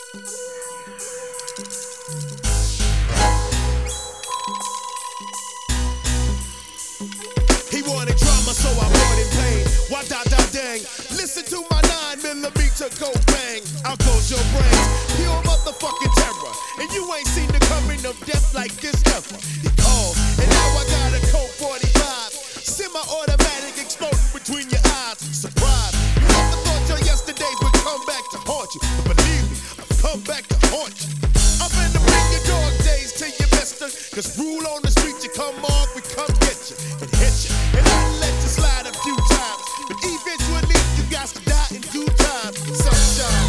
He wanted drama, so I brought him pain. Why dang? Listen to my 9mm go bang. I'll close your brains, pure motherfucking terror. And you ain't seen the coming of death like this ever. He called, and now I got a Colt 45, semi-automatic exploding between your eyes. Surprise! You never thought your yesterdays would come back to haunt you, but believe me, I've come back to haunt you. I'm finna bring your dog days to your mister, 'cause rule on the street, you come off, we come get you and hit you. And I let you slide a few times, but eventually you got to die in due time. Sunshine.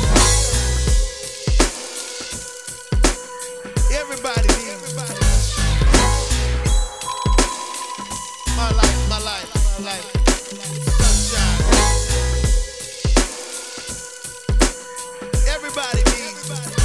Everybody needs my life. Sunshine. Everybody needs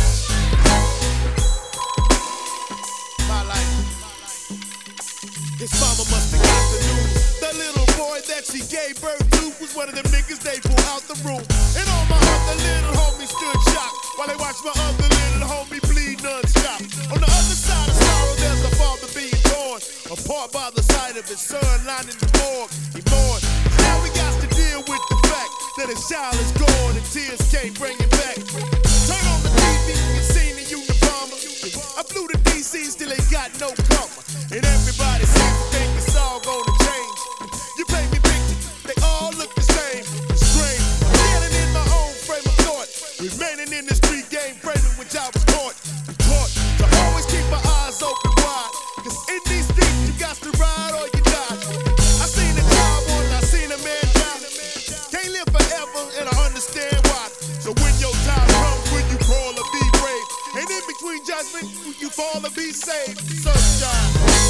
my life. His mama must have got the news. The little boy that she gave birth to was one of them niggas they pulled out the room. And all my other little homies stood shocked while they watched my other little homie bleed non-stop. On the other side of sorrow, there's a father being torn apart by the sight of his son lying in the morgue. He mourned. Now we got to deal with the fact that his child is gone and tears can't bring him back. Turn on the TV and see the Unabomber. I flew to DC, still ain't got no karma. And everybody seems to think it's all gonna change. You paint me pictures, they all look the same. It's strange. I'm standing in my own frame of thought, remaining in the street game, framing which I was taught to always keep my eyes open wide. 'Cause in these streets you got to ride or you die. I seen a child born, I seen a man die. Can't live forever, and I understand why. So when your time comes, when you crawl or be brave, and in between judgment, you fall or be saved. Sunshine.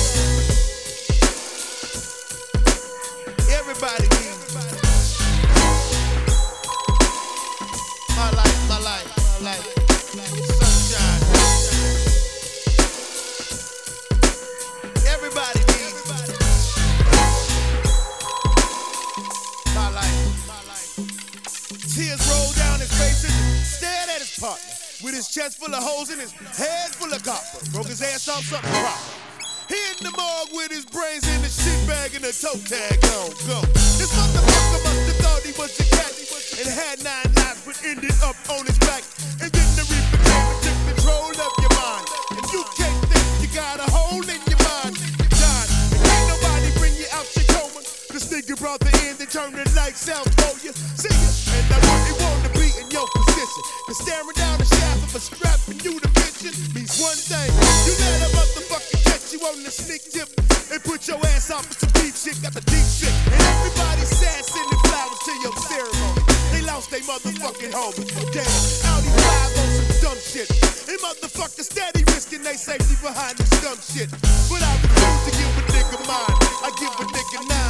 Everybody needs my life. Sunshine. Everybody needs my life. Tears roll down his face and stared at his partner with his chest full of holes and his head full of copper. Broke his ass off something proper. He in the morgue with his brains in the shit bag and a toe tag on. Go. This motherfucker must have thought he was a cat and had 9 lives but ended up on his back. And then the reaper came and took control of your mind. And you can't think you got a hole in your mind. You're dying. And can't nobody bring you out your coma. This nigga brought the end and turned the lights out for you. See ya? And I wouldn't want to be in your position. Cause staring down the shaft of a strap and you the mission means one thing. You let a motherfucker catch you on the sneak tip and put your ass off with some deep shit. Got the deep shit. And everybody sad sending flowers to your ceremony. They lost they motherfucking homie. Damn, out these live on some dumb shit. And motherfuckers steady risking they safety behind this dumb shit. But I refuse to give a nigga mine. I give a nigga 9.